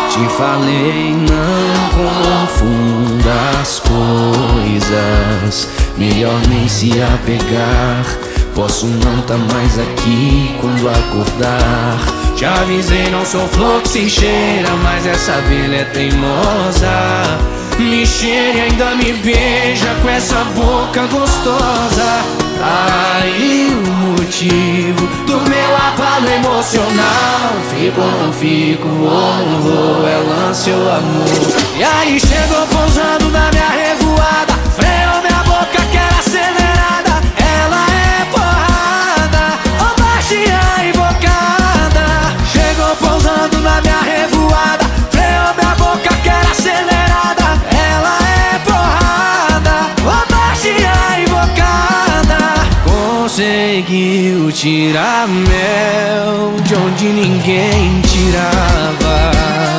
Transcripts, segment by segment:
Te falei, não confunda as coisas, melhor nem se apegar. Posso não tá mais aqui quando acordar. Te avisei, não sou flor que se cheira, mas essa abelha é teimosa. Me cheira e ainda me beija com essa boca gostosa. Aí o motivo do meu abalo emocional. Fico ou não fico, vou ou não vou, é lance ou amor. E aí chegou pousando na minha revoada, freou minha boca que era acelerada. Ela é porrada, ou baixinha invocada. Chegou pousando na minha revoada, freou minha boca que era acelerada. Ela é porrada, ou baixinha invocada. Conseguiu tirar mel de onde ninguém tirava.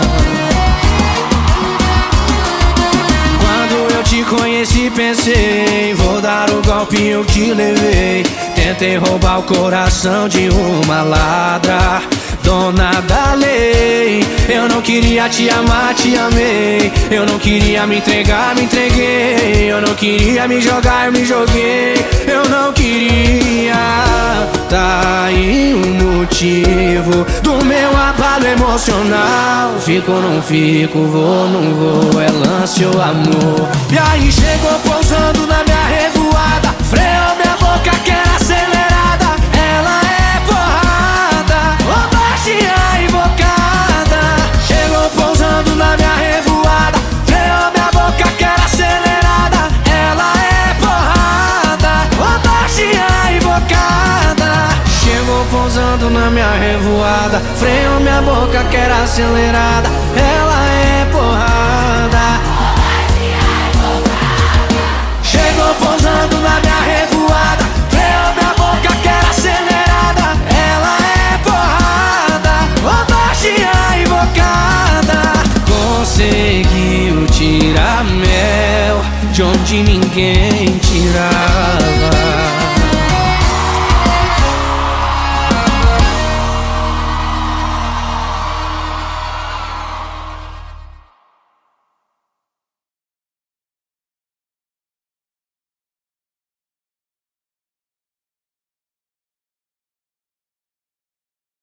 Quando eu te conheci pensei, vou dar o golpe eu te levei. Tentei roubar o coração de uma ladra, dona da lei. Eu não queria te amar, te amei. Eu não queria me entregar, me entreguei. Eu não queria me jogar, eu me joguei. Eu não queria. Tá aí o motivo do meu abalo emocional. Fico ou não fico, vou ou não vou, é lance ou amor. E aí chegou pousando na minha revoada, freou minha boca que era acelerada. Ela é porrada, ou baixinha invocada. Chegou pousando na minha revoada, freou minha boca que era acelerada. Ela é porrada, ou baixinha invocada. Chegou pousando na minha revoada, freou minha boca que era acelerada. Ela é porrada. Chegou pousando na minha revoada, freou minha boca que era acelerada. Ela é porrada, ou baixinha invocada. Conseguiu tirar mel de onde ninguém tirava.